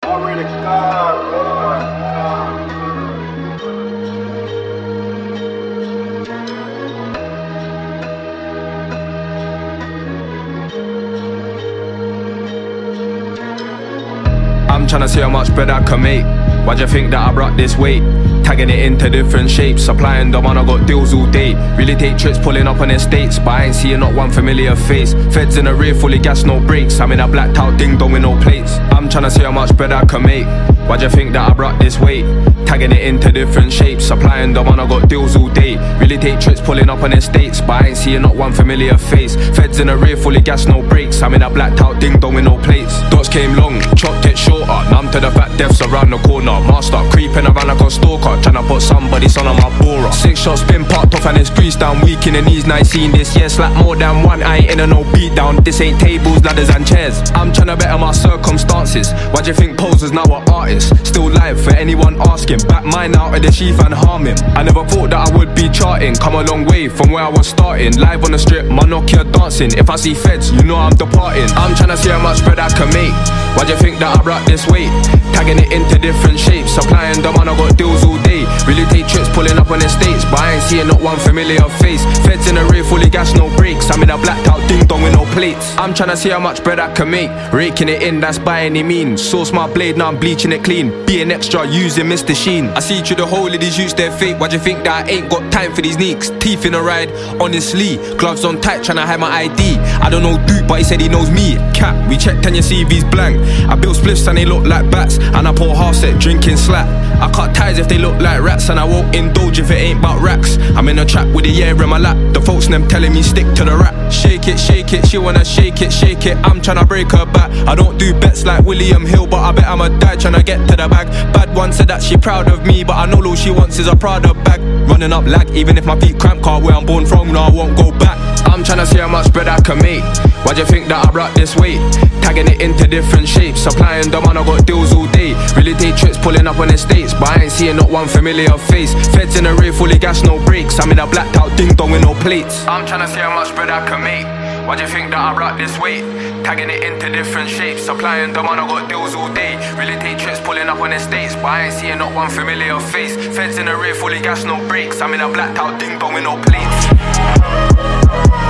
Already gone, oh my God. I'm tryna see how much bread I can make. Why'd you think that I brought this weight? Tagging it into different shapes, supplying them and I got deals all day. Really take trips pulling up on estates, but I ain't seeing not one familiar face. Feds in a rear fully gas, no brakes. I'm in a blacked out ding dong with no plates. I'm tryna see how much bread I can make. Why'd you think that I brought this weight? Tagging it into different shapes, supplying them and I got deals all day. Really take trips pulling up on estates, but I ain't seeing not one familiar face. Feds in a rear fully gas, no brakes. I'm in a blacked out ding dong with no plates. Dots came long, chopped it shorter. Numb to the fact death's around the corner. Master creeping around like a stalker, tryna put somebody's son on my bora. 6 shots been popped off and it's greased down. Weak in the knees, now I seen this. Yeah, slap more than one, I ain't in a no beat down. This ain't tables, ladders and chairs. I'm tryna better my circumstances. Why'd you think posers now are artists? Still live for anyone asking. Back mine out of the sheath and harm him. I never thought that I would be charting. Come a long way from where I was starting. Live on the strip, my Nokia dancing. If I see feds, you know I'm departing. I'm tryna see how much bread I can make. Why'd you think that I brought this weight? Tagging it into different shapes, supplying them and I got deals all day. Really take trips pulling up on estates, but I ain't seeing not one familiar face. Feds in a rear fully gas, no brakes. I'm in a blacked out ding dong with no plates. I'm tryna see how much bread I can make. Raking it in, that's by any means. Source my blade, now I'm bleaching it clean. Being extra, using Mr. Sheen. I see through the whole of these youths, they're fake. Why'd you think that I ain't got time for these neeks? Teeth in a ride, honestly. Gloves on tight, tryna hide my ID. I don't know Duke, but he said he knows me. Cap, we checked and your CV's blank. I built spliffs and they look like bats. And I pour half set, drinking slap. I cut ties if they look like rats. And I won't indulge if it ain't about racks. I'm in a trap with the air in my lap. The folks and them telling me stick to the rap. Shake it, she wanna shake it, shake it. I'm tryna break her back. I don't do bets like William Hill, but I bet I'ma die tryna get to the bag. Bad one said that she proud of me, but I know all she wants is a Prada bag. Running up lag, even if my feet cramp, car where I'm born from, no I won't go back. I'm tryna see how much bread I can make. Why'd you think that I brought this weight? Tagging it into different shapes, supplying them and I got deals all day. Really take trips pulling up on estates, but I ain't seeing not one familiar face. Feds in a rear fully gas, no brakes. I'm in a blacked out ding dong with no plates. I'm tryna see how much bread I can make. Why'd you think that I brought this weight? Tagging it into different shapes, supplying them and I got deals all day. Really take trips pulling up on estates, but I ain't seeing not one familiar face. Feds in a rear fully gas, no brakes. I'm in a blacked out ding dong with no plates.